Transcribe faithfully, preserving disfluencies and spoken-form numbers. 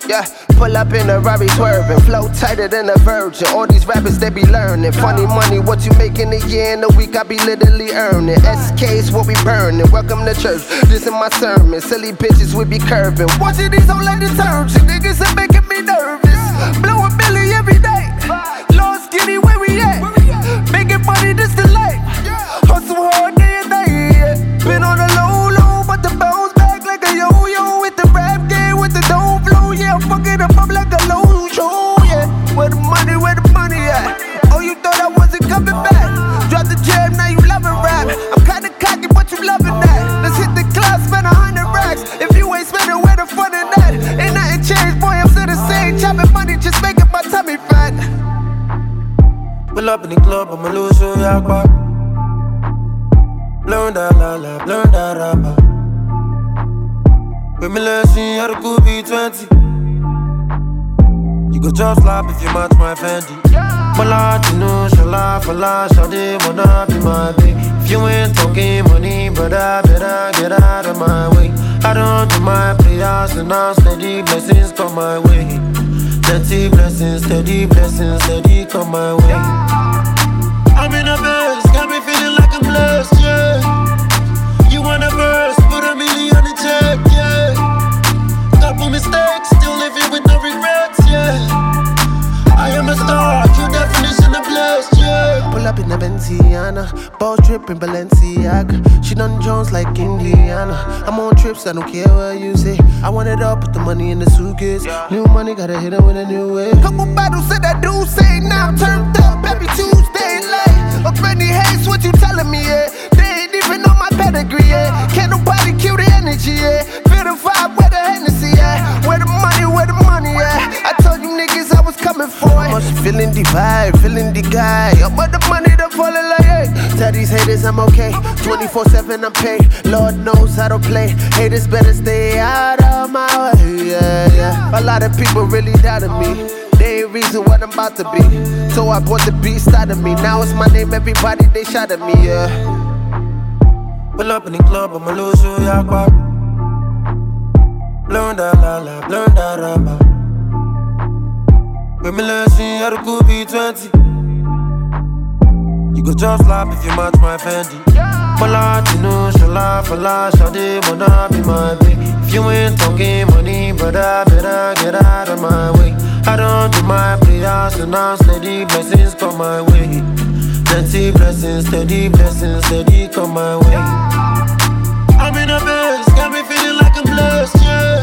Yeah, pull up in a Rari swerving, flow tighter than a virgin. All these rappers, they be learning. Funny money, what you make in a year, in a week, I be literally earning. S K is what we burning. Welcome to church, this is my sermon. Silly bitches, we be curving. Watching these whole like detergent, niggas are making me nervous. Blow a Billy every day. Lost Skinny, where we at? Making money, this the life. Hustle hard day and night. Been on the low, low, but the bounce back like a yo-yo. With the rap game, with the dough flow. Yeah, I'm fucking them up like a low show. Yeah, where the money, where the money at? Oh, you thought I wasn't coming back? Drop the jam, now you loving rap. I'm kinda cocky, but you loving that. Let's hit the club, spend a hundred racks. If you ain't spending, where the fun in that? Ain't nothing changed, boy, I'm still the same. Chopping money, just making my tummy fat. Pull up in the club, I'ma lose you, yeah, back. Blown da la la, blown da rapper. With me last year, I could be twenty. You go just slap if you match my Fendi. Malatino, shala, fala, shade, wanna be my babe. If you ain't talking money, brother, better get out of my way. I don't do my prayers and now steady blessings come my way. Steady blessings, steady blessings, steady come my way. I'm in a best, got me feeling like I'm blessed, yeah. You want a verse, put a million on the check, yeah. Couple mistakes, still living with no regrets, yeah. I am a star, your definition of blessed, yeah. Pull up in a Benziana, ball trip in Balenciaga. She done Jones like Indiana. I'm on trips, I don't care what you say. I want it all, put the money in the suitcase. New money, gotta hit it with a new way. Couple battles said I do say now I'm turned up every Tuesday late. Up many hates, what you telling me, yeah? They ain't even know my pedigree, yeah. Can't nobody kill the energy, yeah. Feel the vibe, where the Hennessy, yeah. Where the money, where the money, yeah. I told you niggas I was coming for it. Much feeling the vibe, feeling the guy. Up with the money, they falling like, hey. Tell these haters I'm okay. twenty-four seven I'm paid. Lord knows how to play. Haters better stay out of my way, yeah, yeah. A lot of people really doubted me. They ain't reason what I'm about to be. So I brought the beast out of me. Now it's my name, everybody, they shot at me, yeah. Pull up in the club, I'ma lose you, yeah, back. Blown da la la, blown da rapper. With me last year, I could be twenty. You go just slap if you match my Fendi. Malatino, shala, fala, shade, wanna be my babe. If you ain't talking money, brother, better get out of my way. I don't do my prayers and now steady blessings come my way. Plenty blessings, steady blessings, steady come my way. I'm in a best, got me feeling like I'm blessed, yeah.